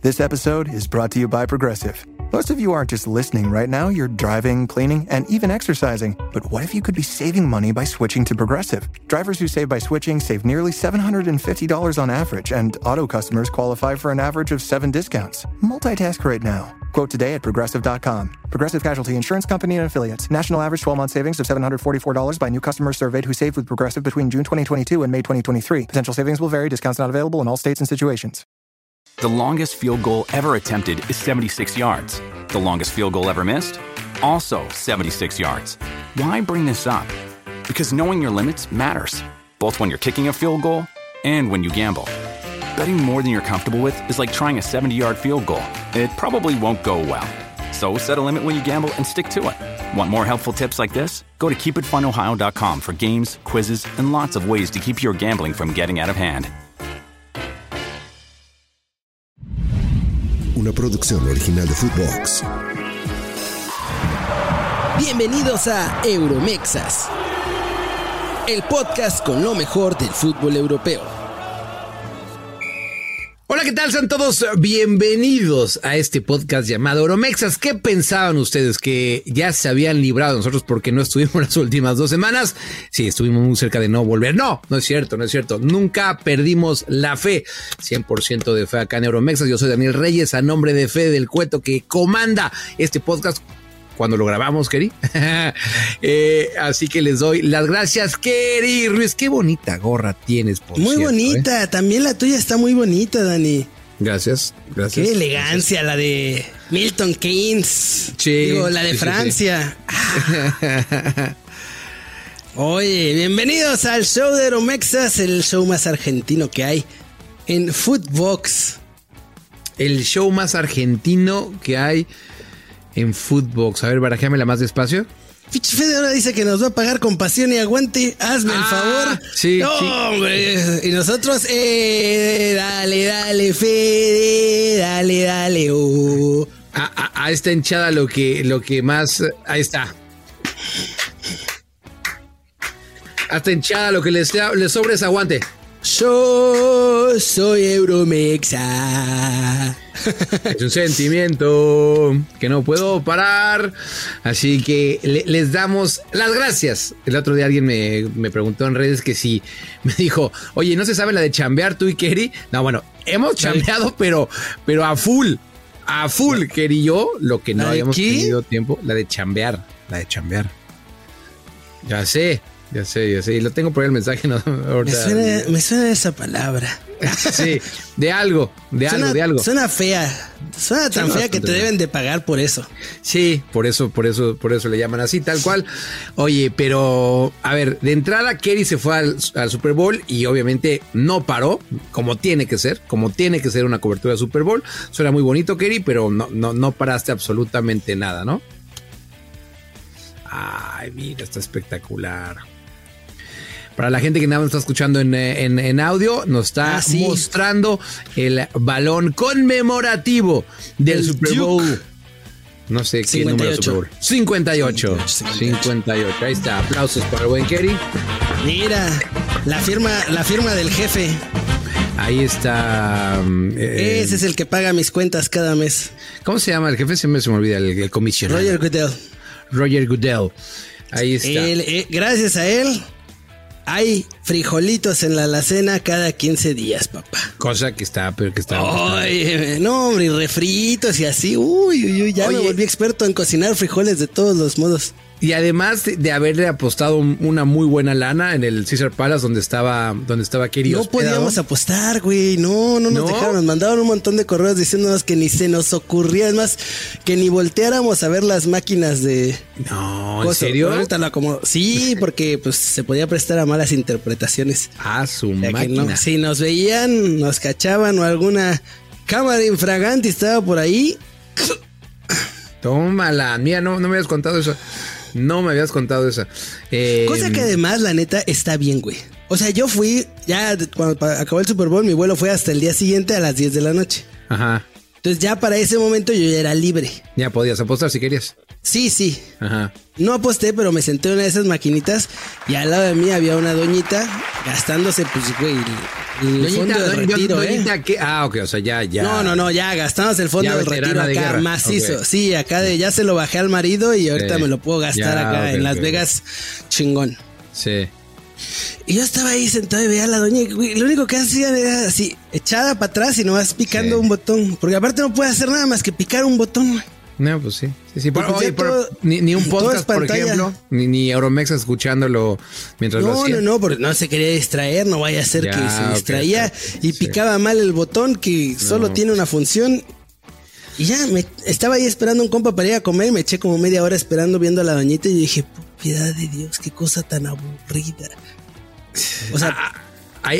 This episode is brought to you by Progressive. Most of you aren't just listening right now, you're driving, cleaning, and even exercising. But what if you could be saving money by switching to Progressive? Drivers who save by switching save nearly $750 on average, and auto customers qualify for an average of 7 discounts. Multitask right now. Quote today at Progressive.com. Progressive Casualty Insurance Company and Affiliates. National average 12-month savings of $744 by new customers surveyed who saved with Progressive between June 2022 and May 2023. Potential savings will vary. Discounts not available in all states and situations. The longest field goal ever attempted is 76 yards. The longest field goal ever missed? Also 76 yards. Why bring this up? Because knowing your limits matters, both when you're kicking a field goal and when you gamble. Betting more than you're comfortable with is like trying a 70-yard field goal. It probably won't go well. So set a limit when you gamble and stick to it. Want more helpful tips like this? Go to keepitfunohio.com for games, quizzes, and lots of ways to keep your gambling from getting out of hand. Una producción original de Footbox. Bienvenidos a Euromexas, el podcast con lo mejor del fútbol europeo. Hola, ¿qué tal? Sean todos bienvenidos a este podcast llamado Euromexas. ¿Qué pensaban ustedes? ¿Que ya se habían librado de nosotros porque no estuvimos las últimas 2 semanas? Sí, estuvimos muy cerca de no volver. No es cierto. Nunca perdimos la fe. 100% de fe acá en Euromexas. Yo soy Daniel Reyes, a nombre de Fede del Cueto, que comanda este podcast cuando lo grabamos, Keri. Así que les doy las gracias, Keri Ruiz. Qué bonita gorra tienes, por muy cierto, bonita, también la tuya está muy bonita, Dani. Gracias. Qué elegancia, la de Milton Keynes. Sí, digo, la de Francia. Sí. Oye, bienvenidos al show de Euromexas, el show más argentino que hay en Footbox. El show más argentino que hay en Footbox. A ver, barajéamela más despacio. Fiche Fede ahora dice que nos va a pagar con pasión y aguante. Hazme el favor. Sí, no, sí. Hombre. Y nosotros, dale, Fede, dale, oh. A esta hinchada lo que más... Ahí está. A esta hinchada lo que les sobra es aguante. Yo soy Euromexa. Es un sentimiento que no puedo parar. Así que les damos las gracias. El otro día alguien me preguntó en redes que si me dijo, oye, ¿no se sabe la de chambear tú y Keri? No, bueno, hemos chambeado, pero a full, Keri y yo, lo que no habíamos tenido tiempo, la de chambear. Ya sé. Y lo tengo por ahí el mensaje. No, me suena esa palabra. Sí, de algo. Suena fea. Suena tan fea que te deben de pagar por eso. Sí, por eso le llaman así, tal cual. Oye, pero, a ver, de entrada Keri se fue al Super Bowl y obviamente no paró, como tiene que ser una cobertura de Super Bowl. Suena muy bonito, Keri, pero no paraste absolutamente nada, ¿no? Ay, mira, está espectacular. Para la gente que nada más está escuchando en audio, nos está mostrando el balón conmemorativo del Super Bowl. No sé 58. qué número de Super Bowl. 58. Ahí está. Aplausos para el buen Keri. Mira, la firma del jefe. Ahí está. Ese es el que paga mis cuentas cada mes. ¿Cómo se llama el jefe? Se me olvida el comisionado. Roger Goodell. Ahí está. Gracias a él hay frijolitos en la alacena cada 15 días, papá. Cosa que está. Ay, no, hombre, y refritos y así. Uy, ya me volví experto en cocinar frijoles de todos los modos. Y además de haberle apostado una muy buena lana en el Caesar Palace donde estaba Keri. No podíamos apostar, güey. No nos dejaron. Nos mandaron un montón de correos diciéndonos que ni se nos ocurría. Es más, que ni volteáramos a ver las máquinas de... No, ¿en serio? Sí, porque pues se podía prestar a malas interpretaciones. Su máquina. No, si nos veían, nos cachaban o alguna cámara infragante estaba por ahí. Tómala. Mira, no me habías contado eso. Cosa que además, la neta, está bien, güey. O sea, yo fui, ya cuando acabó el Super Bowl, mi vuelo fue hasta el día siguiente a las 10 de la noche. Ajá. Entonces ya para ese momento yo ya era libre. Ya podías apostar si querías. Sí. Ajá. No aposté, pero me senté en una de esas maquinitas y al lado de mí había una doñita gastándose, pues, güey, el fondo del retiro, doñita, ¿qué? Ah, ok, o sea, ya. No, ya gastándose el fondo ya del retiro acá, guerra. macizo. Okay. Sí, acá ya se lo bajé al marido y ahorita me lo puedo gastar ya, acá okay, en Las Vegas, chingón. Sí. Y yo estaba ahí sentado y veía a la doña y, güey, lo único que hacía era así, echada para atrás y nomás picando un botón. Porque aparte no puede hacer nada más que picar un botón, güey. No, pues sí. Pues ni un podcast, por pantalla. ejemplo, ni Euromex escuchándolo mientras lo hacía. No, porque no se quería distraer, no vaya a ser que se distraía y picaba mal el botón que solo tiene una función. Y ya, estaba ahí esperando un compa para ir a comer y me eché como media hora esperando viendo a la doñita y dije, piedad de Dios, qué cosa tan aburrida. O sea, hay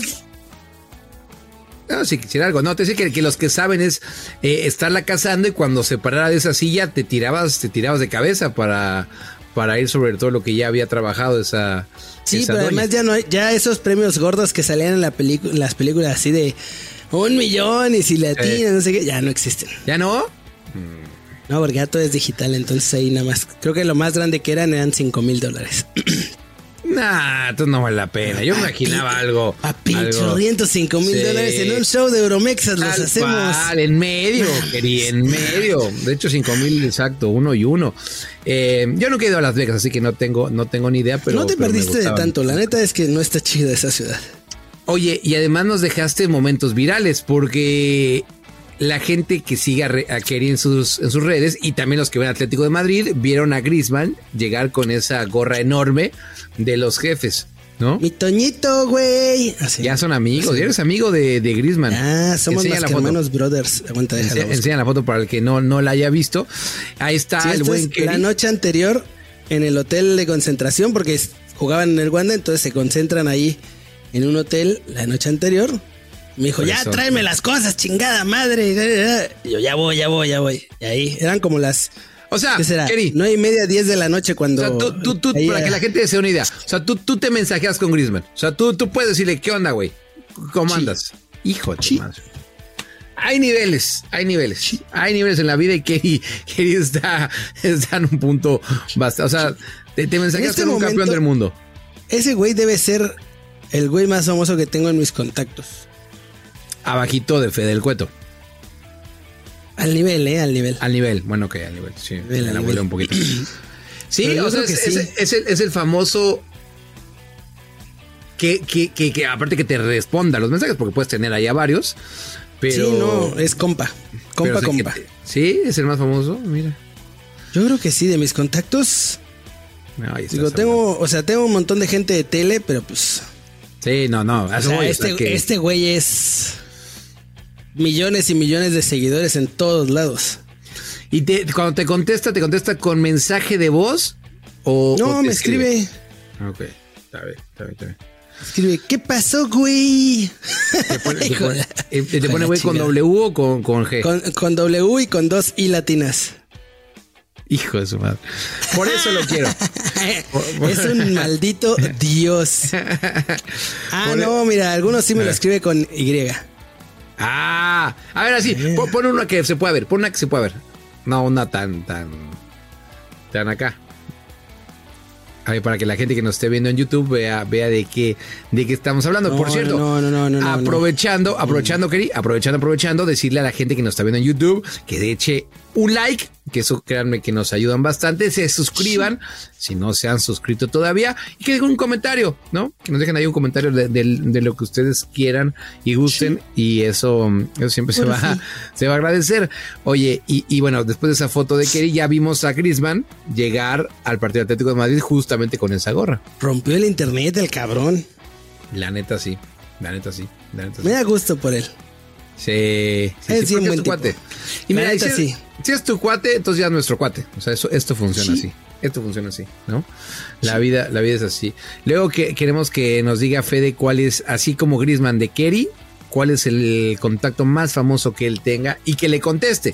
no, si quisiera algo. No, te decía que los que saben es estarla cazando y cuando se parara de esa silla te tirabas de cabeza para ir sobre todo lo que ya había trabajado esa. Sí, esa pero doña. además ya no hay, ya esos premios gordos que salían en las películas así de 1 millón y si le atinan, no sé qué, ya no existen. ¿Ya no? No, porque ya todo es digital, entonces ahí nada más. Creo que lo más grande que eran $5,000. Nah, entonces no vale la pena. Yo me imaginaba algo. A pinchorrientos $5,000 en un show de Euromexas los hacemos. En medio, quería, en medio. De hecho, 5,000 exacto, 1 y 1. Yo nunca he ido a Las Vegas, así que no tengo ni idea. Pero no te perdiste de tanto. La neta es que no está chida esa ciudad. Oye, y además nos dejaste momentos virales porque la gente que sigue a Kerry en sus redes y también los que ven Atlético de Madrid vieron a Griezmann llegar con esa gorra enorme de los jefes, ¿no? Mi Toñito, güey. Así. Ya son amigos, ya eres amigo de Griezmann. Ah, somos más que hermanos brothers. Aguanta, déjala. Enseña la foto para el que no la haya visto. Ahí está el buen Kerry. La noche anterior en el hotel de concentración, porque jugaban en el Wanda, entonces se concentran ahí en un hotel la noche anterior. Me dijo, ya tráeme las cosas, chingada madre. Y yo, ya voy. Y ahí eran como las... O sea, ¿qué será? Kerry, 9:30, 10 de la noche cuando... O sea, tú para que la gente se dé una idea. O sea, tú te mensajeas con Griezmann. O sea, tú puedes decirle, ¿qué onda, güey? ¿Cómo andas? Hijo de madre. Hay niveles. Hay niveles en la vida y Kerry está en un punto bastante... O sea, te mensajeas con un campeón del mundo. Ese güey debe ser el güey más famoso que tengo en mis contactos. Abajito de Fede del Cueto. Al nivel. Al nivel, bueno, ok, al nivel, sí. Me la volé un poquito. Sí, pero o sea, es el famoso que aparte que te responda los mensajes, porque puedes tener ahí a varios, pero... Sí, no, es compa. Compa. Sí, es el más famoso, mira. Yo creo que sí, de mis contactos. No, digo, tengo un montón de gente de tele, pero pues... Sí, no. O sea, este güey es... millones y millones de seguidores en todos lados. ¿Y cuando te contesta con mensaje de voz? ¿O me escribe? Ok, está bien. Escribe, ¿qué pasó, güey? ¿Te pone güey con W o con G? Con W y con 2 I latinas. Hijo de su madre. Por eso lo quiero. Es un maldito Dios. Mira, algunos sí me lo escribe con Y. A ver, así, pon una que se pueda ver, No, una tan acá. A ver, para que la gente que nos esté viendo en YouTube vea de qué estamos hablando. Por cierto, aprovechando, Kerry, decirle a la gente que nos está viendo en YouTube que eche un like, que eso créanme que nos ayudan bastante, se suscriban si no se han suscrito todavía y que dejen un comentario, ¿no? Que nos dejen ahí un comentario de lo que ustedes quieran y gusten y eso siempre se va a agradecer. Oye, y bueno, después de esa foto de Kerry ya vimos a Griezmann llegar al partido Atlético de Madrid justamente con esa gorra. Rompió el internet el cabrón. La neta sí. Me da gusto por él. Sí, es bien buen cuate. Y mira, si es tu cuate, entonces ya es nuestro cuate. O sea, esto funciona así. Esto funciona así, ¿no? La vida es así. Luego queremos que nos diga Fede cuál es, así como Griezmann de Kerry, cuál es el contacto más famoso que él tenga y que le conteste.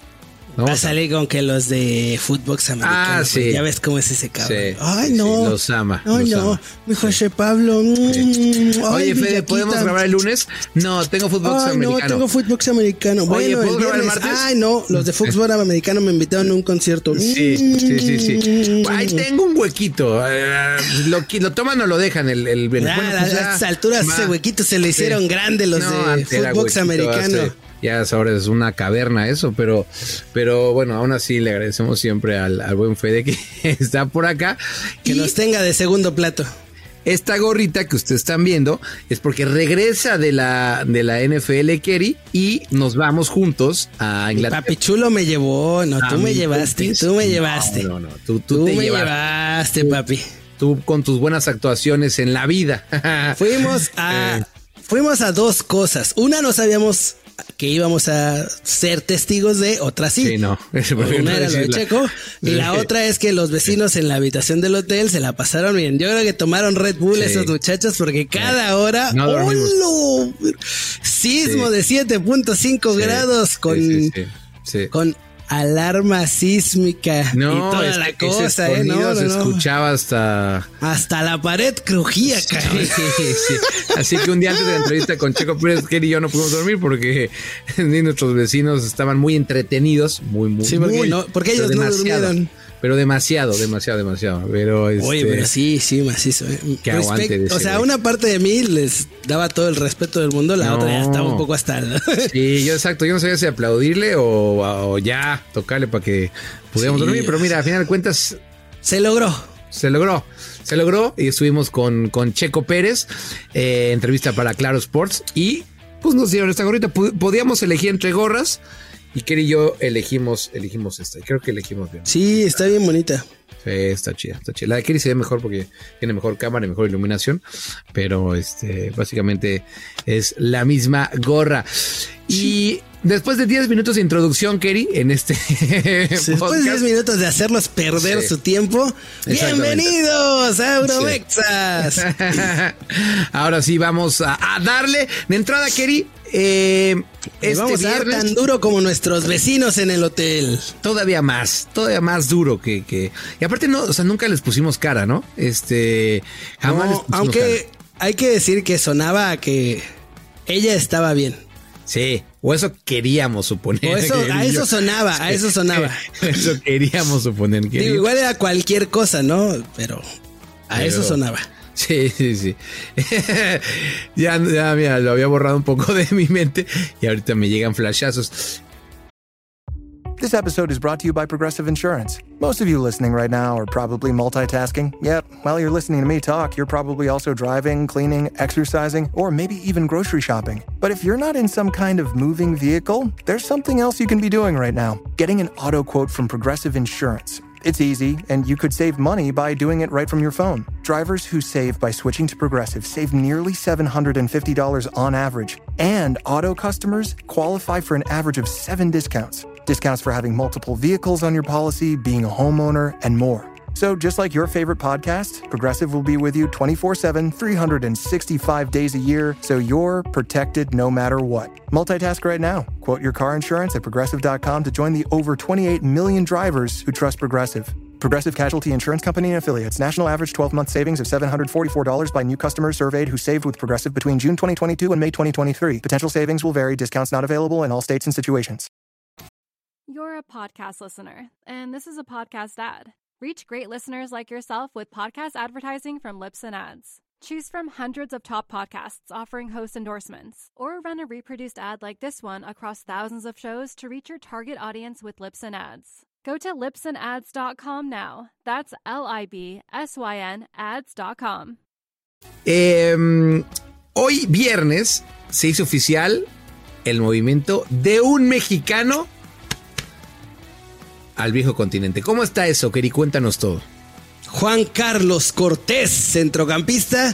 ¿no? Va a salir con que los de Footbox americano. Sí. Ya ves cómo es ese cabrón. Sí, Ay, no. Sí, los ama. Ay, no. Mi José Pablo. Sí. Oye, Fede, Villaquita. ¿podemos grabar el lunes? No, tengo Footbox americano. No, tengo Footbox americano. Oye, Bueno, ¿puedo grabar el viernes. martes? Ay, no. Los de Footbox americano me invitaron a un concierto. Sí. Ahí tengo un huequito. Lo toman o lo dejan el viernes. A estas alturas ese huequito se le hicieron grande los de Footbox americano. Ya ahora es una caverna eso, pero bueno, aún así le agradecemos siempre al buen Fede que está por acá. Que nos tenga de segundo plato. Esta gorrita que ustedes están viendo es porque regresa de la NFL, Kerry, y nos vamos juntos a Inglaterra. Papi Chulo me llevó, no, tú me llevaste. No, tú me llevaste, papi. Tú con tus buenas actuaciones en la vida. Fuimos a dos cosas. Una, no sabíamos que íbamos a ser testigos de, otra sí. Sí, no. Una era lo de Checo. Y la otra es que los vecinos en la habitación del hotel se la pasaron bien. Yo creo que tomaron Red Bull esos muchachos porque cada hora... No dormimos. Sismo de 7.5 grados con alarma sísmica y toda la cosa, No, se escuchaba hasta la pared crujía, caray. Sí. Así que un día antes de la entrevista con Checo Pérez, Kerry y yo no pudimos dormir porque nuestros vecinos estaban muy entretenidos, muy. Sí, porque ellos no durmieron. Pero demasiado. Pero oye, pero sí, macizo. Que aguante. O sea, una parte de mí les daba todo el respeto del mundo, la otra ya estaba un poco hasta... Sí, yo no sabía si aplaudirle o ya tocarle para que pudiéramos dormir, pero mira, al final de cuentas... Se logró y estuvimos con Checo Pérez, entrevista para Claro Sports, y pues nos dieron esta gorrita. Podíamos elegir entre gorras, y Kerry y yo elegimos esta. Y creo que elegimos bien. Sí, está bien bonita. Sí, está chida. La de Kerry se ve mejor porque tiene mejor cámara y mejor iluminación. Pero básicamente es la misma gorra. Y después de 10 minutos de introducción, Kerry, en este después de 10 minutos de hacerlos perder su tiempo, bienvenidos a Euromexas. Ahora sí, vamos a darle de entrada, Kerry. Vamos a dar tan duro como nuestros vecinos en el hotel. Todavía más duro que y aparte nunca les pusimos cara, ¿no? Jamás les pusimos aunque cara. Hay que decir que sonaba que ella estaba bien. Sí, o eso queríamos suponer. A eso sonaba. Eso queríamos suponer. Digo, igual era cualquier cosa, ¿no? Pero eso sonaba. Sí. ya, mira, lo había borrado un poco de mi mente y ahorita me llegan flashazos. This episode is brought to you by Progressive Insurance. Most of you listening right now are probably multitasking. Yep, while you're listening to me talk, you're probably also driving, cleaning, exercising, or maybe even grocery shopping. But if you're not in some kind of moving vehicle, there's something else you can be doing right now. Getting an auto quote from Progressive Insurance. It's easy, and you could save money by doing it right from your phone. Drivers who save by switching to Progressive save nearly $750 on average. And auto customers qualify for an average of 7 discounts. Discounts for having multiple vehicles on your policy, being a homeowner, and more. So just like your favorite podcast, Progressive will be with you 24/7, 365 days a year, so you're protected no matter what. Multitask right now. Quote your car insurance at Progressive.com to join the over 28 million drivers who trust Progressive. Progressive Casualty Insurance Company and Affiliates. National average 12-month savings of $744 by new customers surveyed who saved with Progressive between June 2022 and May 2023. Potential savings will vary. Discounts not available in all states and situations. You're a podcast listener, and this is a podcast ad. Reach great listeners like yourself with podcast advertising from Libsyn Ads. Choose from hundreds of top podcasts offering host endorsements, or run a reproduced ad like this one across thousands of shows to reach your target audience with Libsyn Ads. Go to libsynads.com now. That's LIBSYN ads.com. Hoy viernes se hizo oficial el movimiento de un mexicano al viejo continente. ¿Cómo está eso, Kerry? Cuéntanos todo. Juan Carlos Cortés, centrocampista,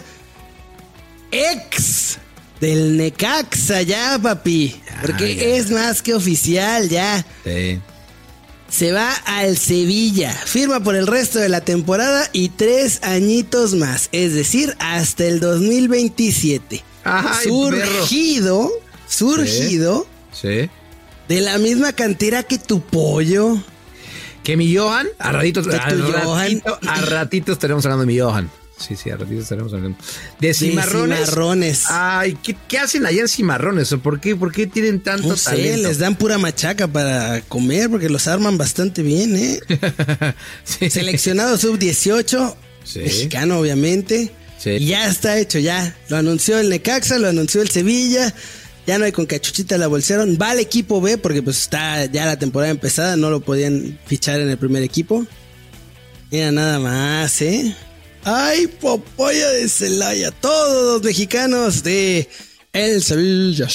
ex del Necaxa ya, papi. Porque es más que oficial ya. Sí. Se va al Sevilla. Firma por el resto de la temporada y 3 añitos más. Es decir, hasta el 2027. Ay, surgido sí. De la misma cantera que tu pollo. Que mi Johan, a ratitos estaremos hablando de mi Johan. Sí, a ratitos estaremos hablando. De cimarrones. Ay, ¿qué hacen allá en Cimarrones? ¿Por qué tienen tanto talento? Les dan pura machaca para comer porque los arman bastante bien, ¿eh? Sí. Seleccionado sub-18, sí. Mexicano obviamente. Sí. Y ya está hecho, ya. Lo anunció el Necaxa, lo anunció el Sevilla. Ya no hay con cachuchita, la bolsearon. Va al equipo B porque pues está ya la temporada empezada. No lo podían fichar en el primer equipo. Mira nada más, ¿eh? ¡Ay, Popoya de Celaya! Todos los mexicanos de el Sevilla.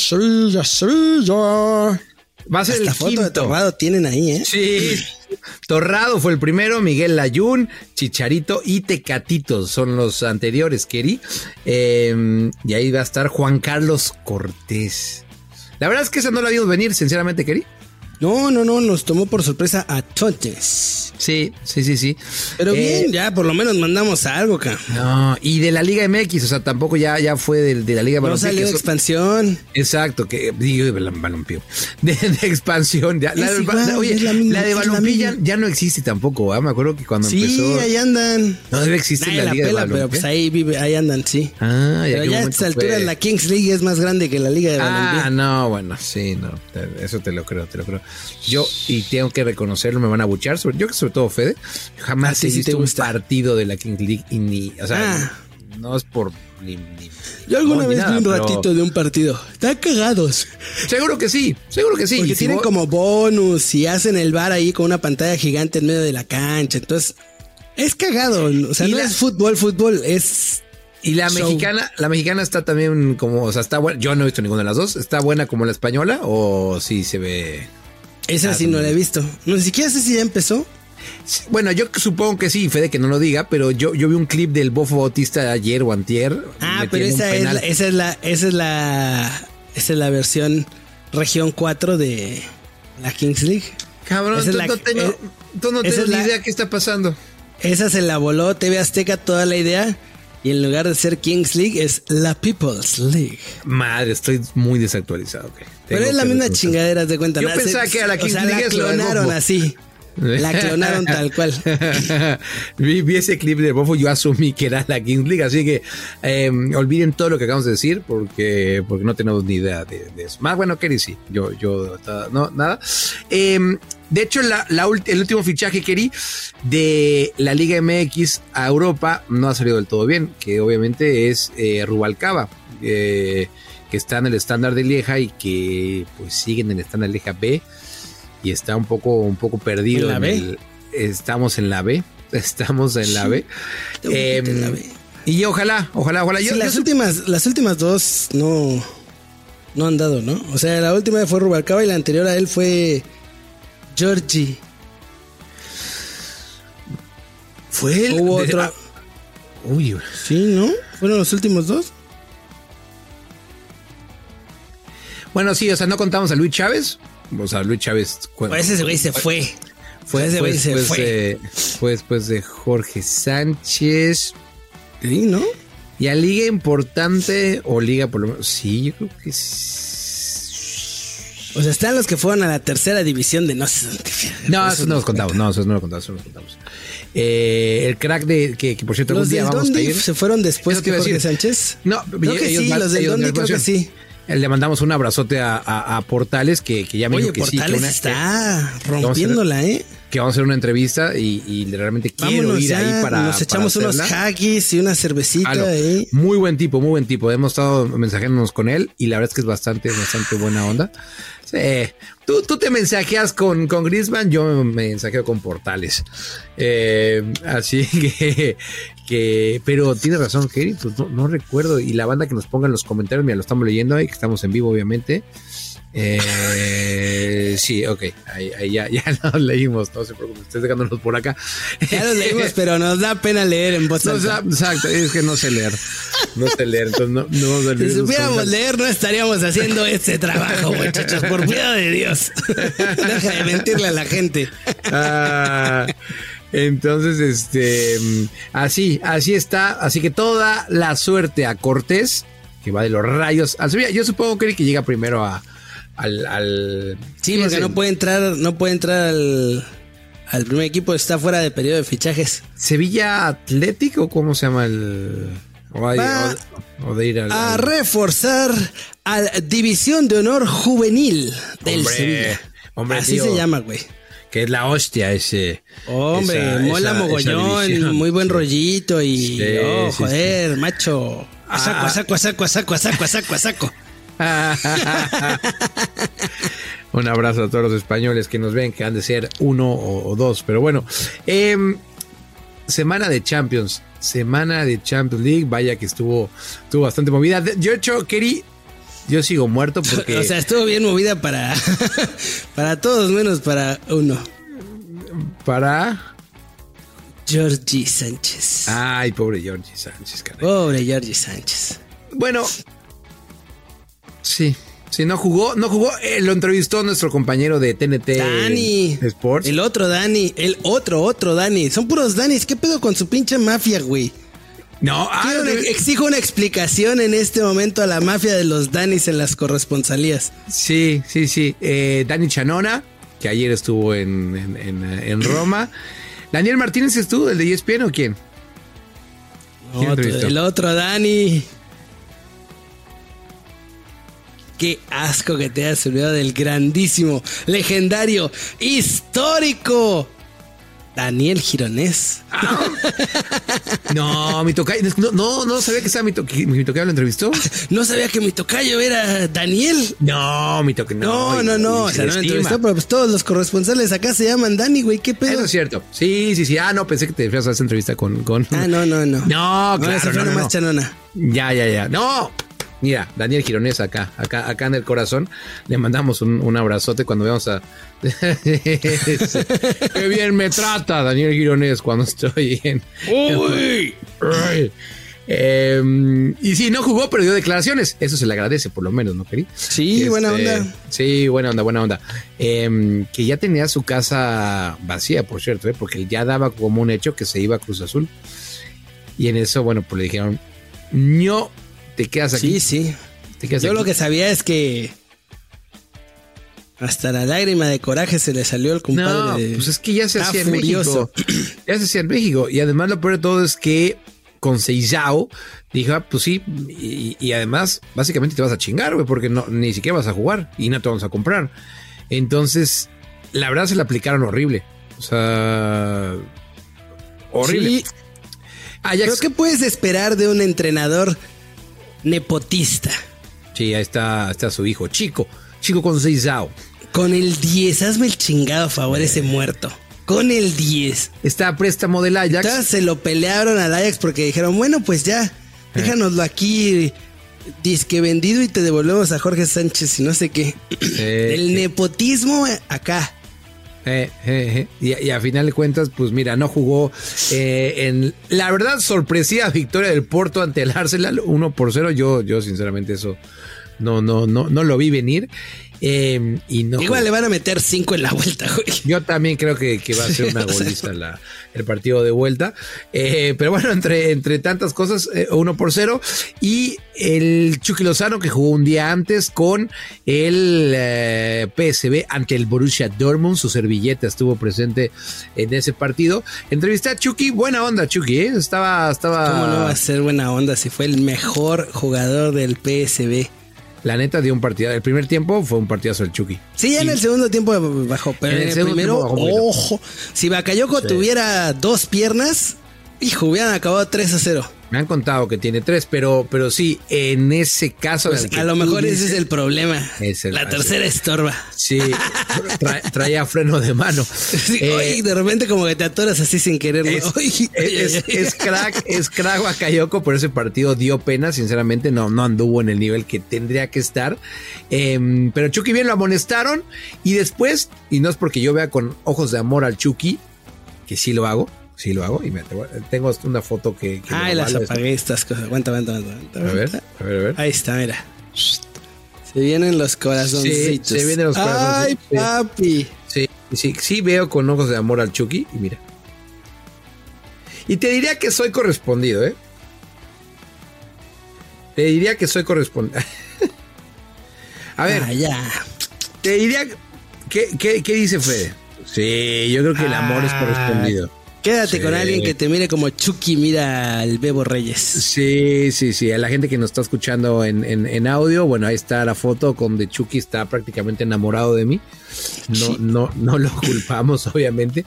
Va a ser hasta el foto quinto. De Torrado tienen ahí, ¿eh? Sí. Torrado fue el primero, Miguel Layún, Chicharito y Tecatito son los anteriores, Keri. Y ahí va a estar Juan Carlos Cortés. La verdad es que esa no la vimos venir, sinceramente, Keri. No, nos tomó por sorpresa a todos. Sí. Pero bien, ya por lo menos mandamos algo, acá. No, y de la Liga MX, o sea, tampoco ya fue de la Liga Balompié. No salió de expansión. Exacto, que digo, Balompié. De expansión. La de Balompié ya no existe tampoco, ¿eh? Me acuerdo que cuando empezó. Sí, ahí andan. No debe existir la Liga de Balompié. Pero pues ahí andan, sí. Pero ya a estas alturas la Kings League es más grande que la Liga de Balompié. No, bueno, sí, no. Eso te lo creo. Yo, y tengo que reconocerlo, me van a buchar. Yo que sobre todo Fede, jamás he visto un partido de la Kings League y ni, o sea, no es por ni yo alguna vez vi un ratito de un partido. Están cagados. Seguro que sí. Porque tienen como bonus y hacen el bar ahí con una pantalla gigante en medio de la cancha. Entonces, es cagado. O sea, no es fútbol, es. Y la mexicana está también como, o sea, está buena. Yo no he visto ninguna de las dos. ¿Está buena como la española o sí se ve? Esa sí no la he visto. No, ni siquiera sé si ya empezó. Bueno, yo supongo que sí, Fede, que no lo diga, pero yo vi un clip del Bofo Bautista ayer o antier. Pero esa es la versión región 4 de la Kings League. Cabrón, tú no tienes ni idea qué está pasando. Esa se la voló TV Azteca toda la idea. Y en lugar de ser Kings League, es la People's League. Madre, estoy muy desactualizado. Okay. Pero es la misma chingadera, de cuenta. Yo pensaba que era la Kings League. La clonaron así. La clonaron tal cual. Vi ese clip de Bofo, yo asumí que era la Kings League, así que olviden todo lo que acabamos de decir porque no tenemos ni idea de eso. Más bueno, Keri sí, yo no, nada. De hecho, el último fichaje, Keri, de la Liga MX a Europa no ha salido del todo bien, que obviamente es Rubalcaba, que está en el estándar de Lieja y que pues sigue en el estándar de Lieja B. Y está un poco perdido. ¿En la B? Estamos en la B. Y ojalá. Sí, las últimas dos no han dado, ¿no? O sea, la última fue Rubalcaba y la anterior a él fue Georgie. ¿Fue él? ¿Hubo otro? Uy. Sí, ¿no? ¿Fueron los últimos dos? Bueno, sí, o sea, no contamos a Luis Chávez. O sea, Luis Chávez. Pues ese güey se fue. Fue después de Jorge Sánchez. Sí, ¿no? Y a liga importante, o liga por lo menos. Sí, yo creo que sí. O sea, están los que fueron a la tercera división de no sé dónde. No, esos no los contamos. El crack que por cierto, los del Dundee se fueron después que Jorge Sánchez. No, creo que sí, los del Dundee creo que sí. Le mandamos un abrazote a Portales que ya me dijo que Portales sí. Portales está rompiéndola, que vamos a hacer una entrevista y realmente quiero ir ahí para. Nos echamos unos haggis y una cervecita ahí. Muy buen tipo. Hemos estado mensajeándonos con él y la verdad es que es bastante buena onda. Sí. Tú te mensajeas con Griezmann, yo me mensajeo con Portales. Así que pero tiene razón, Keri, pues no recuerdo. Y la banda que nos ponga en los comentarios, mira, lo estamos leyendo ahí, que estamos en vivo, obviamente. Sí, ok, ahí ya nos leímos, no se preocupen, ustedes dejándonos por acá. Ya los leímos, pero nos da pena leer en voz alta. Exacto, es que no sé leer, entonces no si supiéramos leer no estaríamos haciendo este trabajo, muchachos, por piedad de Dios. Deja de mentirle a la gente. Entonces, así está, así que toda la suerte a Cortés, que va de los Rayos al Sevilla. Yo supongo que llega primero a Sí, porque no puede entrar al primer equipo, está fuera de periodo de fichajes. ¿Sevilla Atlético? ¿Cómo se llama o de ir a reforzar a la División de Honor Juvenil del Sevilla. Hombre, así tío, se llama, güey. Que es la hostia ese. Hombre, mola mogollón, muy buen rollito y... Sí, joder, macho. A saco. Un abrazo a todos los españoles que nos ven, que han de ser 1 o 2. Pero bueno, semana de Champions League. Vaya que estuvo bastante movida. Yo sigo muerto porque... O sea, estuvo bien movida para todos menos para uno. ¿Para? Jordi Sánchez. Ay, pobre Jordi Sánchez, caray. Pobre Jordi Sánchez. Bueno, sí, no jugó. Lo entrevistó nuestro compañero de TNT Dani Sports. El otro Dani. Otro Dani. Son puros Danis. ¿Qué pedo con su pinche mafia, güey? No, exijo una explicación en este momento a la mafia de los Danis en las corresponsalías. Sí. Dani Chanona, que ayer estuvo en Roma. ¿Daniel Martínez estuvo, el de ESPN o quién? El otro Dani. Qué asco que te hayas olvidado del grandísimo, legendario, histórico Daniel Gironés. No, mi tocayo. No sabía que estaba mi tocayo. ¿Lo entrevistó? No sabía que mi tocayo era Daniel. No, mi tocayo. No. O sea, no lo entrevistó, pero pues todos los corresponsales acá se llaman Dani, güey. ¿Qué pedo? Eso es cierto. Sí. Ah, no, pensé que te refieres a esa entrevista con... Ah, no. No, claro. Esa fue nomás chanona. Ya. No. Mira, Daniel Gironés acá en el corazón. Le mandamos un abrazote cuando veamos a... Qué bien me trata Daniel Gironés cuando estoy en... ¡Uy! Y sí, no jugó, pero dio declaraciones. Eso se le agradece, por lo menos, ¿no, Keri? Sí, buena onda. Sí, buena onda. Que ya tenía su casa vacía, por cierto, porque ya daba como un hecho que se iba a Cruz Azul. Y en eso, bueno, pues le dijeron, no, te quedas aquí. Sí. Yo lo que sabía es que hasta la lágrima de coraje se le salió al compadre. No, pues es que ya se hacía en México. Y además lo peor de todo es que con Seizao dijo, pues sí, y además básicamente te vas a chingar, güey, porque ni siquiera vas a jugar y no te vamos a comprar. Entonces, la verdad se le aplicaron horrible. O sea, horrible. Sí. ¿Pero qué puedes esperar de un entrenador nepotista? Sí, ahí está su hijo, Chico con Seizao. Con el 10, hazme el chingado favor, ese muerto. Con el 10. Está a préstamo del Ajax. Entonces se lo pelearon al Ajax porque dijeron, bueno, pues ya, déjanoslo aquí, disque vendido y te devolvemos a Jorge Sánchez y no sé qué. El nepotismo acá. Y a final de cuentas, pues mira, no jugó en la verdad sorpresiva victoria del Porto ante el Arsenal 1-0. Yo sinceramente eso no lo vi venir. Y no igual le van a meter 5 en la vuelta, güey. Yo también creo que va a ser una goliza el partido de vuelta. Pero bueno, entre tantas cosas, 1-0. Y el Chucky Lozano, que jugó un día antes con el PSV ante el Borussia Dortmund. Su servilleta estuvo presente en ese partido. Entrevisté a Chucky, buena onda, Chucky, ¿eh? Estaba... ¿Cómo no va a ser buena onda si fue el mejor jugador del PSV? La neta dio un partido. El primer tiempo fue un partidazo el Chucky. Sí, en el segundo tiempo bajó. Pero en el primero, ojo. Si Bakayoko tuviera 2 piernas, hijo, hubieran acabado 3-0. Me han contado que tiene 3, pero sí, en ese caso... Pues a lo mejor ese es el problema. La tercera estorba. Sí, traía freno de mano. Sí, de repente como que te atoras así sin querer. Es crack Bakayoko, por ese partido dio pena, sinceramente, no anduvo en el nivel que tendría que estar. Pero Chucky bien lo amonestaron y después, y no es porque yo vea con ojos de amor al Chucky, que sí lo hago, y tengo una foto que las apagué estas cosas. Aguanta. A ver. Ahí está, mira. Se vienen los corazoncitos. Sí, se vienen los corazoncitos. Ay, papi. Sí, veo con ojos de amor al Chucky y mira. Y te diría que soy correspondido, ¿eh? A ver. Ya. Te diría, ¿qué dice Fede? Sí, yo creo que el amor es correspondido. Quédate con alguien que te mire como Chucky mira al Bebo Reyes. Sí. A la gente que nos está escuchando en audio, bueno, ahí está la foto donde Chucky está prácticamente enamorado de mí. No lo culpamos, obviamente.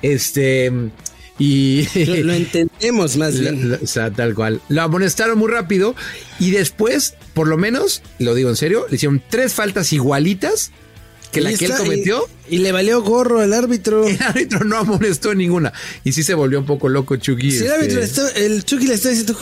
Y lo entendemos más bien. O sea, tal cual. Lo amonestaron muy rápido y después, por lo menos, lo digo en serio, le hicieron 3 faltas igualitas que la que él cometió. Y le valió gorro al árbitro. El árbitro no amonestó ninguna. Y sí se volvió un poco loco Chucky. Sí, el Chucky le está diciendo...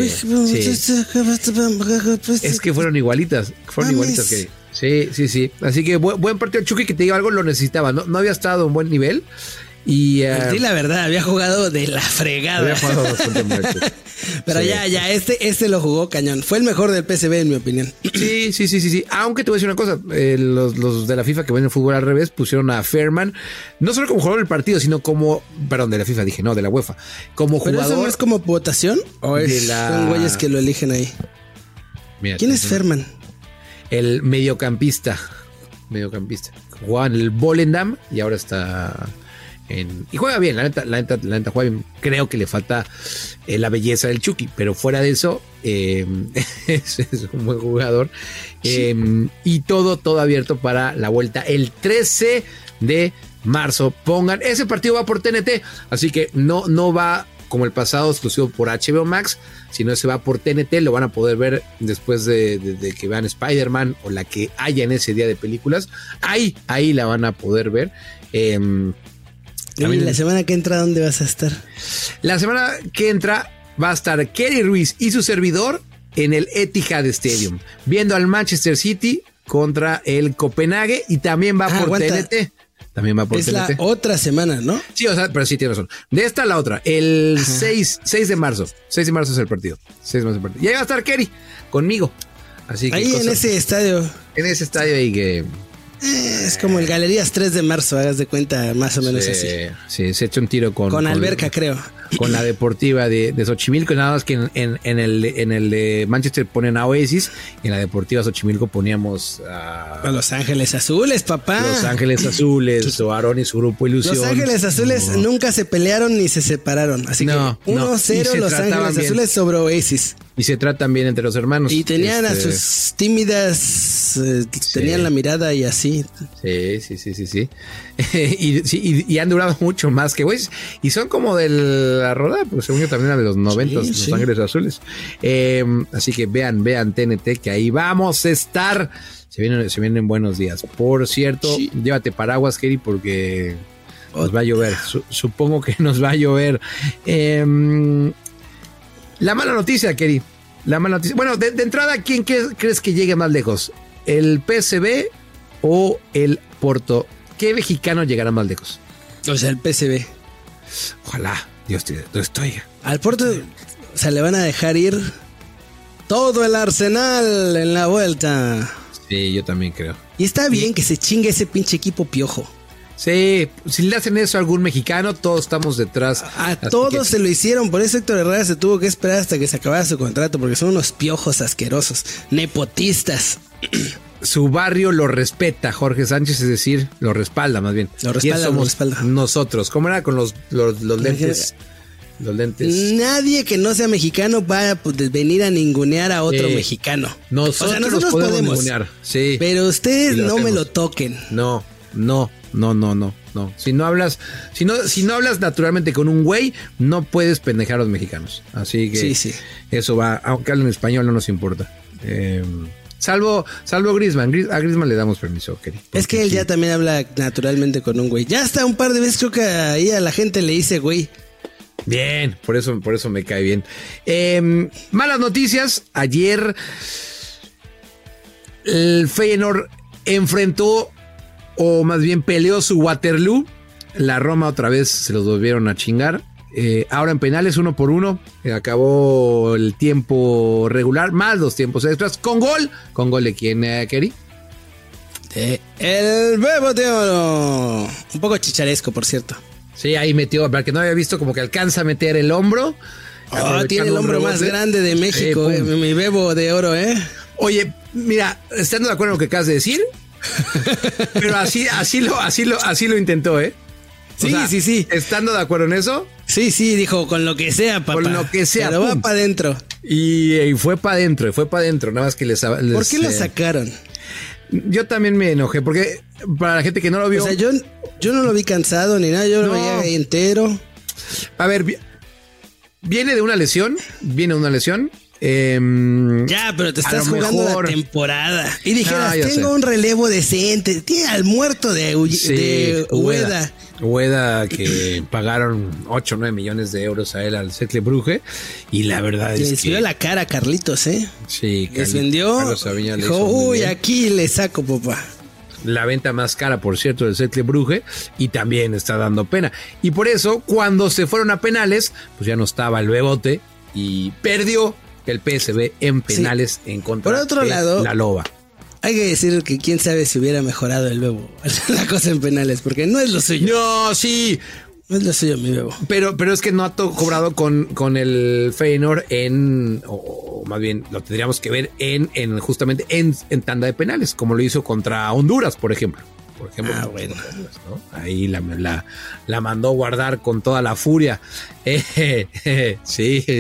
Es que fueron igualitas. Que... Sí. Así que buen partido Chucky, que te digo algo, lo necesitaba. No había estado en buen nivel. Y sí, la verdad, había jugado de la fregada. Había jugado bastante mal. Pero sí. ya, este lo jugó cañón. Fue el mejor del PSV, en mi opinión. Sí. Aunque te voy a decir una cosa, los de la FIFA que ven el fútbol al revés pusieron a Ferman, no solo como jugador del partido, sino como, perdón, de la FIFA dije, no, de la UEFA, como ¿pero jugador. ¿Eso no es como votación? ¿O son güeyes que lo eligen ahí? Mira, ¿quién es Ferman? El mediocampista. Jugaba en el Volendam y ahora está... Y juega bien, la neta juega bien. Creo que le falta la belleza del Chucky, pero fuera de eso es un buen jugador. Y todo abierto para la vuelta el 13 de marzo. Pongan, ese partido va por TNT, así que no va como el pasado exclusivo por HBO Max, sino se va por TNT. Lo van a poder ver después de que vean Spider-Man o la que haya en ese día de películas. Ahí la van a poder ver. Y la semana que entra, ¿dónde vas a estar? La semana que entra va a estar Kerry Ruiz y su servidor en el Etihad Stadium, viendo al Manchester City contra el Copenhague, y también va por TNT. También va por es TNT. La otra semana, ¿no? Sí, o sea, pero sí tiene razón. De esta a la otra, el 6 de marzo. 6 de marzo es el partido. 6 de marzo es el partido. Y ahí va a estar Kerry conmigo. Así que ahí en ese estadio. En ese estadio ahí que... Es como el Galerías 3 de marzo, hagas de cuenta, más o menos así. Sí, se echa un tiro con alberca, creo. Con la deportiva de Xochimilco, nada más que en el de Manchester ponen a Oasis, y en la deportiva Xochimilco poníamos a Los Ángeles Azules, papá. Los Ángeles Azules, o Aarón y su grupo Ilusión. Los Ángeles Azules nunca se pelearon ni se separaron, así que 1-0 Los Ángeles Azules sobre Oasis. Y se tratan bien entre los hermanos. Y tenían a sus tímidas, tenían la mirada y así. Sí. y han durado mucho más que güeyes. Y son como de la roda, porque según yo también eran de los 90, Los Ángeles Azules. Así que vean TNT, que ahí vamos a estar. Se vienen buenos días. Por cierto, llévate paraguas, Kerry, porque nos va a llover. Supongo que nos va a llover. La mala noticia, Kerry. La mala noticia. Bueno, de entrada, ¿quién crees que llegue más lejos? ¿El PSV o el Porto? ¿Qué mexicano llegará más lejos? O sea, el PSV. Ojalá, Dios te oiga. Al Porto, o sea, le van a dejar ir todo el Arsenal en la vuelta. Sí, yo también creo. Y está bien que se chingue ese pinche equipo piojo. Sí, si le hacen eso a algún mexicano, todos estamos detrás. A todos se lo hicieron, por eso Héctor Herrera se tuvo que esperar hasta que se acabara su contrato, porque son unos piojos asquerosos, nepotistas. Su barrio lo respeta, Jorge Sánchez, es decir, lo respalda más bien. Lo respalda. Nosotros. ¿Cómo era con los lentes? Los lentes. Nadie que no sea mexicano va a venir a ningunear a otro mexicano. Nosotros podemos ningunear. Sí. Pero ustedes no me lo toquen. No. Si no hablas naturalmente con un güey, no puedes pendejar a los mexicanos. Así que eso va, aunque hablen español no nos importa. Salvo Griezmann. A Griezmann le damos permiso, Kerry. Es que él ya también habla naturalmente con un güey. Ya hasta un par de veces creo que ahí a la gente le dice güey. Bien, por eso me cae bien. Malas noticias. Ayer el Feyenoord enfrentó, o más bien peleó su Waterloo. La Roma otra vez se los volvieron a chingar. Ahora en penales 1-1. Acabó el tiempo regular, más los tiempos extras. Con gol. ¿Con gol de quién, Kerry? El Bebo de Oro. Un poco chicharesco, por cierto. Sí, ahí metió, para que no había visto, como que alcanza a meter el hombro. Tiene el hombro más grande de México, mi Bebo de Oro, Oye, mira, estando de acuerdo en lo que acabas de decir, Pero así lo intentó, ¿eh? Sí, o sea, sí. ¿Estando de acuerdo en eso? Sí, dijo, con lo que sea, papá. Con lo que sea. Pero va para adentro. Y fue para adentro, nada más que les ¿Por qué lo sacaron? Yo también me enojé, porque para la gente que no lo vio... O sea, yo no lo vi cansado ni nada, yo lo veía ahí entero. A ver, viene de una lesión. Ya, pero te estás jugando la temporada. Y dijeras, tengo un relevo decente. Tiene al muerto de Ueda. Ueda, que pagaron 8 o 9 millones de euros a él al Cercle Brugge. Y la verdad es que... Les dio la cara a Carlitos, ¿eh? Sí, les vendió. Dijo, uy, aquí le saco, papá. La venta más cara, por cierto, del Cercle Brugge, y también está dando pena. Y por eso, cuando se fueron a penales, pues ya no estaba el Bebote y perdió el PSV en penales en contra por otro lado, la Loba. Hay que decir que quién sabe si hubiera mejorado el Bebo la cosa en penales, porque no es lo suyo. No, sí. No es lo suyo, mi Bebo. Pero es que no ha cobrado con el Feyenoord o más bien lo tendríamos que ver justamente en tanda de penales, como lo hizo contra Honduras, por ejemplo. Bueno. ¿No? Ahí la mandó guardar con toda la furia. Sí.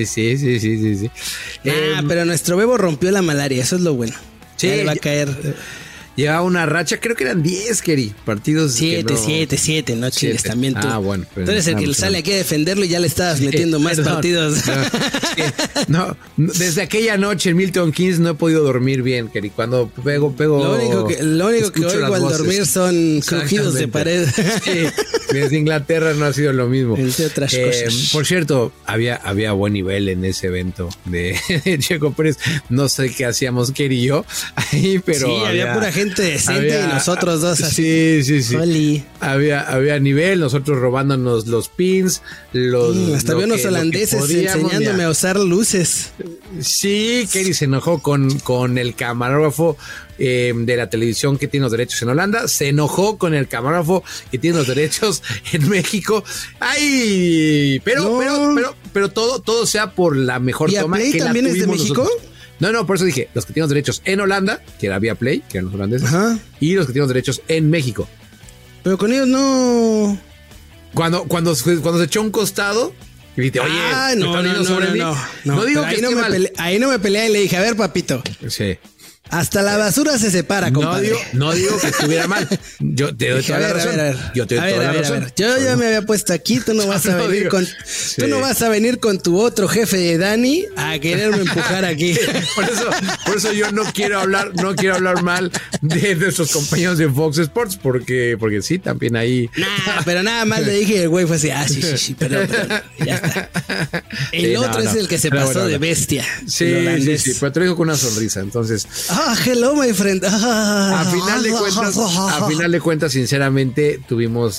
Pero nuestro Bebo rompió la malaria, eso es lo bueno. Sí, ya le va a caer. Llevaba una racha, creo que eran 10, Keri, partidos. 7, no chingues, también tú. Bueno. Tú eres el que sale aquí a defenderlo y ya le estabas metiendo más partidos. No, desde aquella noche en Milton Keynes no he podido dormir bien, Keri. Cuando pego. Lo único que oigo al dormir son crujidos de pared. Sí, desde Inglaterra no ha sido lo mismo. Entre otras cosas. Por cierto, había buen nivel en ese evento de Checo Pérez. No sé qué hacíamos, Keri y yo, ahí, pero. Sí, había pura gente decente y nosotros dos así. Sí. Oli. Había nivel, nosotros robándonos los pins, hasta había unos holandeses enseñándome a usar luces. Sí, Keri se enojó con el camarógrafo de la televisión que tiene los derechos en Holanda, se enojó con el camarógrafo que tiene los derechos en México. Ay, pero todo sea por la mejor toma. ¿Y que también es de México? Nosotros. No, por eso dije, los que tienen los derechos en Holanda, que era Viaplay, que eran los holandeses, y los que tienen los derechos en México. Pero con ellos no. Cuando se echó un costado, y dije, oye, no digo que ahí no me peleé y le dije, a ver, papito. Sí. Hasta la basura se separa, compadre. No digo que estuviera mal. Yo te doy toda la razón. Yo te doy toda la razón. Yo ya me había puesto aquí, tú no vas a venir tú no vas a venir con tu otro jefe de Dani a quererme empujar aquí. Por eso yo no quiero hablar mal de nuestros compañeros de Fox Sports, porque sí, también ahí. Pero nada más le dije y el güey fue así, sí, perdón, ya está. El otro es el que se pasó de bestia. Sí, pero te lo digo con una sonrisa, entonces. Hello, my friend. A final de cuentas, sinceramente, tuvimos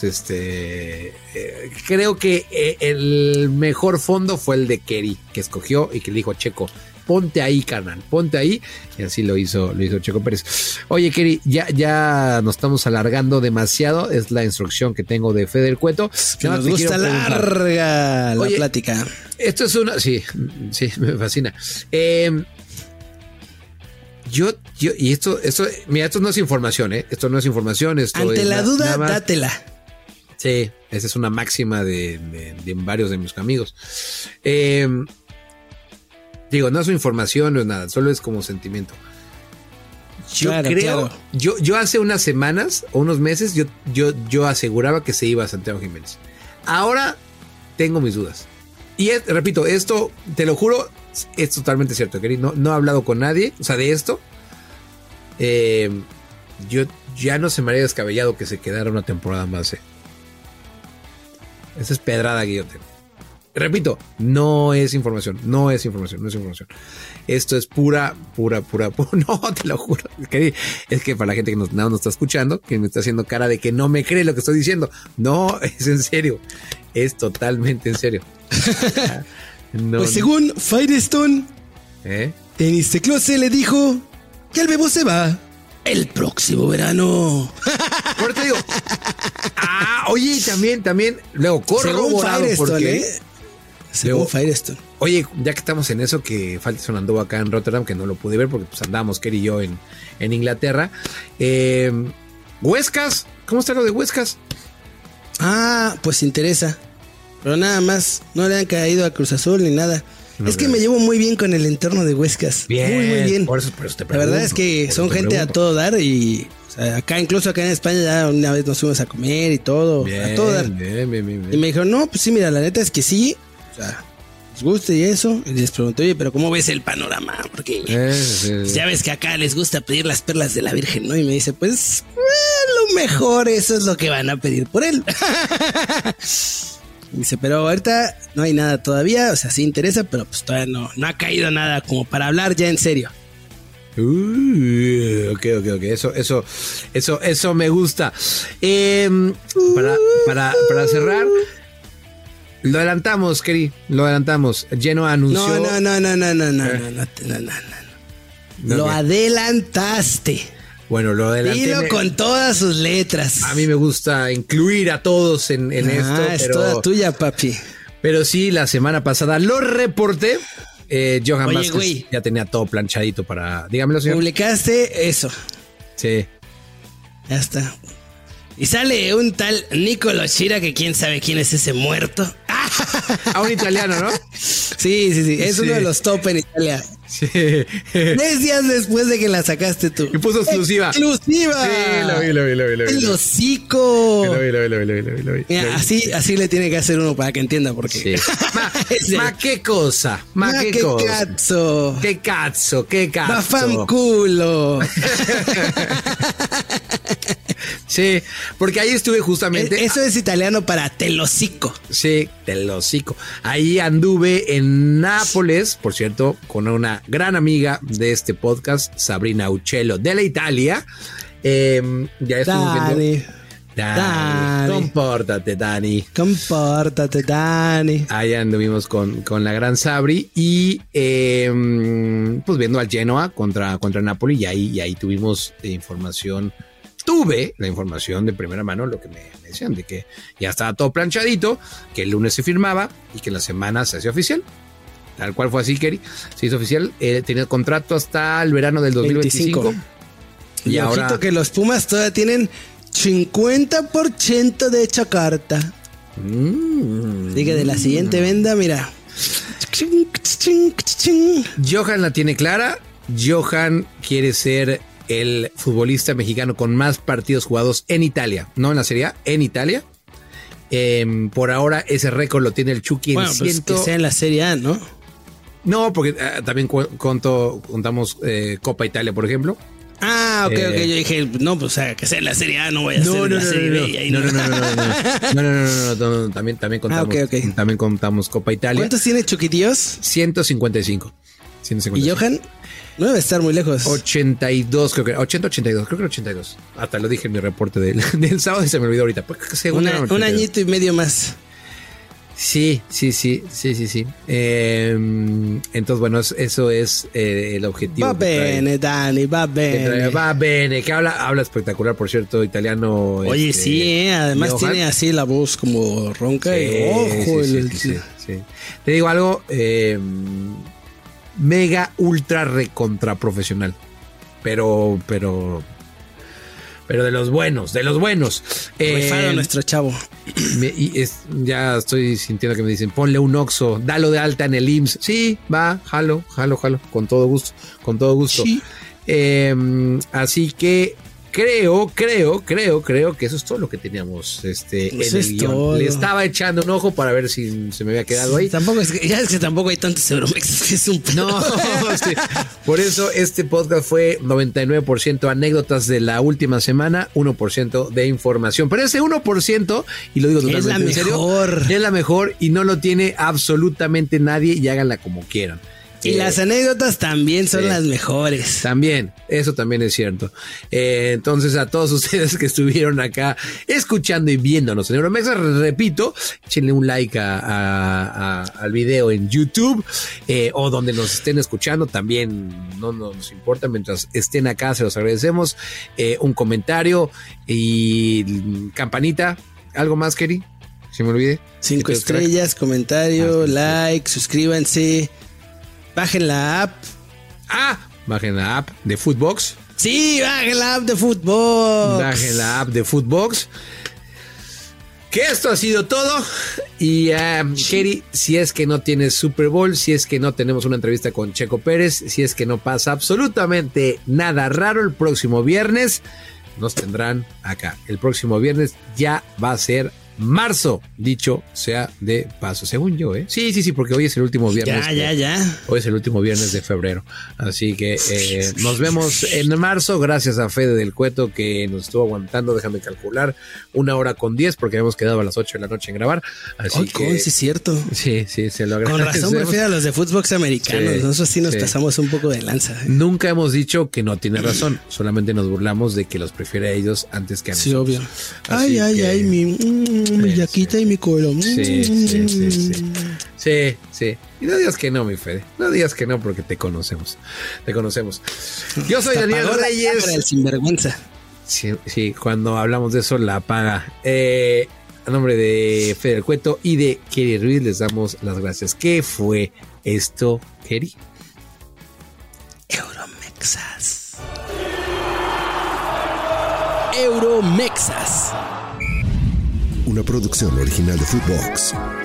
creo que el mejor fondo fue el de Keri, que escogió y que le dijo a Checo, ponte ahí, carnal, ponte ahí. Y así lo hizo Checo Pérez. Oye, Keri, ya nos estamos alargando demasiado. Es la instrucción que tengo de Fede del Cueto. Nos gusta larga la plática. Esto es una... Sí, me fascina. Y esto, mira, esto no es información, Esto no es información. Ante la duda, dátela. Sí, esa es una máxima de varios de mis amigos. Digo, no es información, no es nada, solo es como sentimiento. Yo hace unas semanas o unos meses, yo aseguraba que se iba a Santiago Jiménez. Ahora tengo mis dudas. Y repito, esto, te lo juro, es totalmente cierto, Keri. No he hablado con nadie, o sea, de esto. Yo ya no se me haría descabellado que se quedara una temporada más. Esa es pedrada que yo tengo. Repito, no es información. Esto es pura. No, te lo juro. Es que para la gente que no está escuchando, que me está haciendo cara de que no me cree lo que estoy diciendo. No, es en serio. Es totalmente en serio. Pues según Firestone, Denis Close le dijo que el Bebo se va el próximo verano. Por eso te digo. Oye, también luego corroborado porque según Firestone. Oye, ya que estamos en eso, que Faitelson anduvo acá en Rotterdam, que no lo pude ver porque pues andamos, Kerry y yo, en Inglaterra. Huescas, ¿cómo está lo de Huescas? Pues interesa. Pero nada más, no le han caído a Cruz Azul ni nada. No, es que me llevo muy bien con el entorno de Huescas. Bien, muy bien. Por eso te pregunto, la verdad es que son gente a todo dar y o sea, incluso acá en España ya una vez nos fuimos a comer y todo, bien, a todo dar. Bien. Y me dijeron, no, pues sí, mira, la neta es que sí, o sea, les gusta y eso. Y les pregunté, oye, pero ¿cómo ves el panorama? Porque ya ves que acá les gusta pedir las perlas de la Virgen, ¿no? Y me dice, pues, lo mejor eso es lo que van a pedir por él. Dice, pero ahorita no hay nada todavía, o sea, sí interesa, pero pues todavía no ha caído nada como para hablar ya en serio. Ok. Eso me gusta. Para cerrar, lo adelantamos, Kerry, lo adelantamos. Genoa anunció. No. Lo adelantaste. Bueno, lo adelanté. Dilo con todas sus letras. A mí me gusta incluir a todos en esto. Es toda tuya, papi. Pero sí, la semana pasada lo reporté. Johan Vázquez ya tenía todo planchadito para... Dígamelo, señor. Publicaste eso. Sí. Ya está. Y sale un tal Nicolo Schira, que quién sabe quién es ese muerto. Un italiano, ¿no? Sí. Es uno de los top en Italia. Sí. 3 días después de que la sacaste tú. Y puso exclusiva. ¡Exclusiva! Sí, lo vi. ¡El hocico! Lo vi. Mira, así le tiene que hacer uno para que entienda por qué. Sí. Ma qué cosa. Qué cazzo. Qué cazzo. Bafanculo. Sí, porque ahí estuve justamente. Eso es italiano para telocico. Sí, telocico. Ahí anduve en Nápoles, por cierto, con una gran amiga de este podcast, Sabrina Uccello, de la Italia. Ya estuvimos viendo. Dani. Compórtate, Dani. Ahí anduvimos con la gran Sabri y pues viendo al Genoa contra Napoli y ahí tuvimos información. Tuve la información de primera mano, lo que me decían, de que ya estaba todo planchadito, que el lunes se firmaba y que la semana se hacía oficial. Tal cual fue así, Kerry. Se hizo oficial. Tenía contrato hasta el verano del 2025. Y ahora que los Pumas todavía tienen 50% de hecha carta. Así que de la siguiente venda, mira. Johan la tiene clara. Johan quiere ser el futbolista mexicano con más partidos jugados en Italia, no en la Serie A, en Italia. Por ahora ese récord lo tiene el Chucky en 100. Pues que sea en la Serie A, ¿no? No, porque también contamos Copa Italia, por ejemplo. Ok. Yo dije, no, pues que sea en la Serie A, no voy a ser en la Serie B. No. También contamos. También contamos Copa Italia. ¿Cuántos tiene Chuquitíos? 155. ¿Y Johan? No debe estar muy lejos. 82, creo que 82, creo que 82. Hasta lo dije en mi reporte del sábado y se me olvidó ahorita. Un añito y medio más. Sí. Entonces, bueno, eso es el objetivo. Va bene, Dani, va bene. Va bene, que habla espectacular, por cierto, italiano. Oye, sí, además Johan tiene así la voz como ronca y ojo. Sí. Te digo algo, mega ultra recontra profesional, pero de los buenos. Rifado nuestro chavo. Ya estoy sintiendo que me dicen, ponle un Oxxo, dalo de alta en el IMSS. Sí, va, jalo, con todo gusto. Sí. Así que creo que eso es todo lo que teníamos en el guión. Le estaba echando un ojo para ver si se me había quedado ahí. Tampoco es que tampoco hay tantos Euromexes, que es un no, sí. Por eso este podcast fue 99% anécdotas de la última semana, 1% de información. Pero ese 1%, y lo digo totalmente en serio, es la mejor y no lo tiene absolutamente nadie, y háganla como quieran. Y las anécdotas también son las mejores. También, eso también es cierto. Entonces, a todos ustedes que estuvieron acá escuchando y viéndonos en Euromexas, repito, échenle un like al video en YouTube o donde nos estén escuchando. También no nos importa, mientras estén acá, se los agradecemos. Un comentario y campanita. ¿Algo más, Kerry? ¿Sí me olvidé? 5 estrellas, comentario, like, suscríbanse. Bajen la app. Bajen la app de Footbox. Sí, bajen la app de Footbox. Bajen la app de Footbox. Que esto ha sido todo. Y Keri, si es que no tienes Super Bowl, si es que no tenemos una entrevista con Checo Pérez, si es que no pasa absolutamente nada raro, el próximo viernes nos tendrán acá. El próximo viernes ya va a ser marzo, dicho sea de paso, según yo, ¿eh? Sí, porque hoy es el último viernes. Ya. Hoy es el último viernes de febrero. Así que nos vemos en marzo. Gracias a Fede del Cueto que nos estuvo aguantando. Déjame calcular, 1:10 porque habíamos quedado a las 8 de la noche en grabar. Así que sí es cierto. Sí, se lo agradecemos. Con razón prefiero a los de Footbox americanos. Nosotros sí nos pasamos un poco de lanza. Nunca hemos dicho que no tiene razón. Solamente nos burlamos de que los prefiere a ellos antes que a nosotros. Sí, obvio. Ay, mi yaquita y mi colon. Sí. Y no digas que no, mi Fede. No digas que no porque te conocemos. Yo soy Daniel Reyes. El sinvergüenza. Sí, cuando hablamos de eso la apaga. A nombre de Fede del Cueto y de Keri Ruiz les damos las gracias. ¿Qué fue esto, Keri? Euromexas. Una producción original de Footbox.